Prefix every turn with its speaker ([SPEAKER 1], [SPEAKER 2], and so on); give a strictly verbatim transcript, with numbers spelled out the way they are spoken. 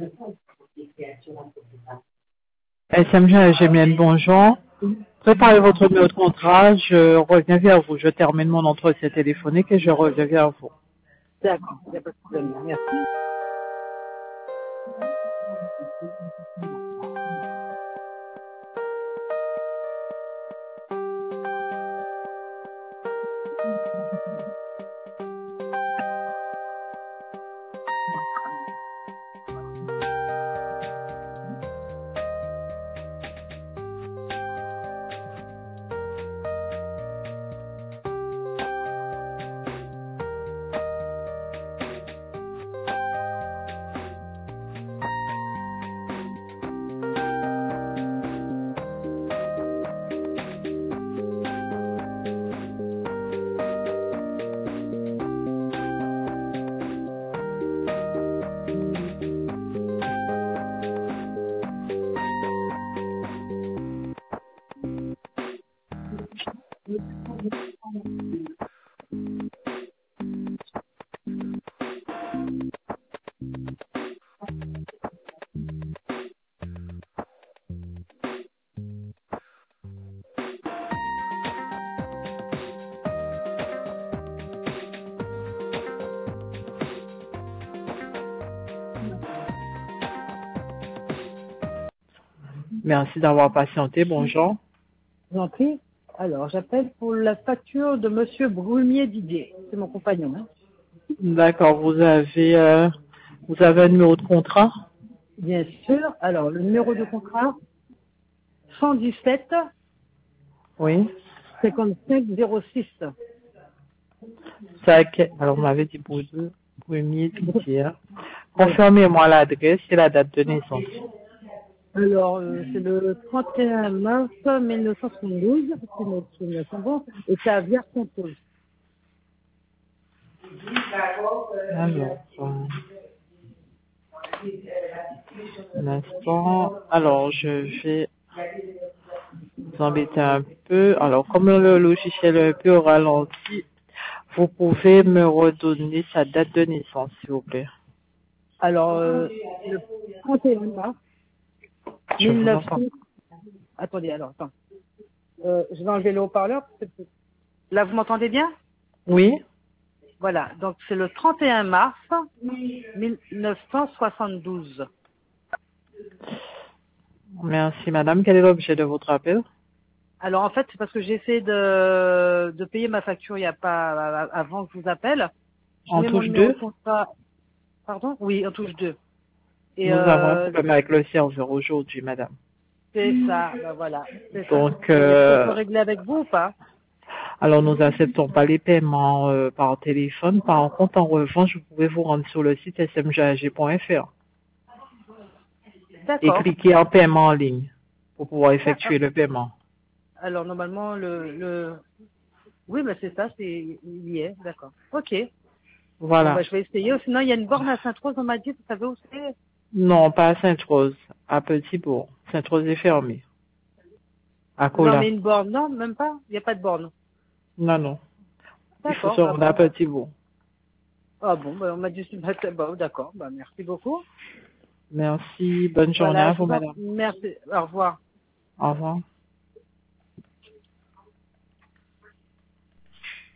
[SPEAKER 1] S M G Gémienne, bonjour. Préparez votre numéro de contrat, je reviens vers vous. Je termine mon entretien téléphonique et je reviens vers vous.
[SPEAKER 2] D'accord, il n'y a pas de problème. Merci.
[SPEAKER 1] Merci d'avoir patienté, bonjour.
[SPEAKER 2] Je vous en prie. Alors, j'appelle pour la facture de Monsieur Brumier Didier. C'est mon compagnon. Hein.
[SPEAKER 1] D'accord, vous avez euh, vous avez un numéro de contrat?
[SPEAKER 2] Bien sûr. Alors, le numéro de contrat, cent dix-sept
[SPEAKER 1] Oui.
[SPEAKER 2] cinquante-cinq zéro six.
[SPEAKER 1] Ça, alors, on m'avait dit pour deux, premier Didier. Confirmez-moi l'adresse et la date de naissance.
[SPEAKER 2] Alors, euh, c'est le trente et un mars mille neuf cent soixante-douze, c'est notre souvenirs bon, et c'est à Vierre-Saint-Paul.
[SPEAKER 1] Alors, euh, un instant. Alors, je vais vous embêter un peu. Alors, comme le logiciel est un peu ralenti, vous pouvez me redonner sa date de naissance, s'il vous plaît.
[SPEAKER 2] Alors, euh, le trente et un mars
[SPEAKER 1] Je vous
[SPEAKER 2] mille neuf cents...
[SPEAKER 1] entends.
[SPEAKER 2] Attendez, alors, attends. Euh, je vais enlever le haut-parleur. Là, vous m'entendez bien?
[SPEAKER 1] Oui.
[SPEAKER 2] Voilà, donc c'est le trente et un mars mille neuf cent soixante-douze.
[SPEAKER 1] Merci, madame. Quel est l'objet de votre appel?
[SPEAKER 2] Alors en fait, c'est parce que j'ai essayé de, de payer ma facture il n'y a pas avant que je vous appelle. Je
[SPEAKER 1] En
[SPEAKER 2] mets mon
[SPEAKER 1] touche
[SPEAKER 2] numéro
[SPEAKER 1] deux.
[SPEAKER 2] de contrat. Pardon? Oui, en touche deux. Et
[SPEAKER 1] Nous avons un
[SPEAKER 2] euh,
[SPEAKER 1] problème avec le serveur aujourd'hui, madame.
[SPEAKER 2] c'est ça, ben voilà, c'est ça.
[SPEAKER 1] Donc,
[SPEAKER 2] Et est-ce qu'on peut
[SPEAKER 1] euh,
[SPEAKER 2] régler avec vous ou pas?
[SPEAKER 1] alors nous n'acceptons pas les paiements euh, par téléphone. Par contre, en revanche, vous pouvez vous rendre sur le site s m g a g point f r et
[SPEAKER 2] D'accord.
[SPEAKER 1] cliquer en paiement en ligne pour pouvoir
[SPEAKER 2] Ah, ah.
[SPEAKER 1] effectuer le paiement.
[SPEAKER 2] Alors normalement le, le... oui, ben c'est ça, c'est il y est, d'accord. Ok. Bon ben
[SPEAKER 1] Voilà.
[SPEAKER 2] je vais essayer. Sinon il y a une borne à Sainte-Rose, on m'a dit, vous savez où c'est?
[SPEAKER 1] Non, pas à Sainte-Rose, à Petit-Bourg. Sainte-Rose est fermée. À
[SPEAKER 2] Non mais
[SPEAKER 1] Cola.
[SPEAKER 2] une borne, non, même pas. Il n'y a pas de borne.
[SPEAKER 1] Non, non. Il faut se
[SPEAKER 2] D'accord. Ah
[SPEAKER 1] rendre à
[SPEAKER 2] bon, ben.
[SPEAKER 1] Petit-Bourg.
[SPEAKER 2] Ah bon, ben on m'a dit bon, d'accord. Ben merci beaucoup.
[SPEAKER 1] Merci. Bonne journée
[SPEAKER 2] Voilà,
[SPEAKER 1] à
[SPEAKER 2] je
[SPEAKER 1] vous,
[SPEAKER 2] vous en
[SPEAKER 1] madame.
[SPEAKER 2] merci. Au revoir.
[SPEAKER 1] Au revoir.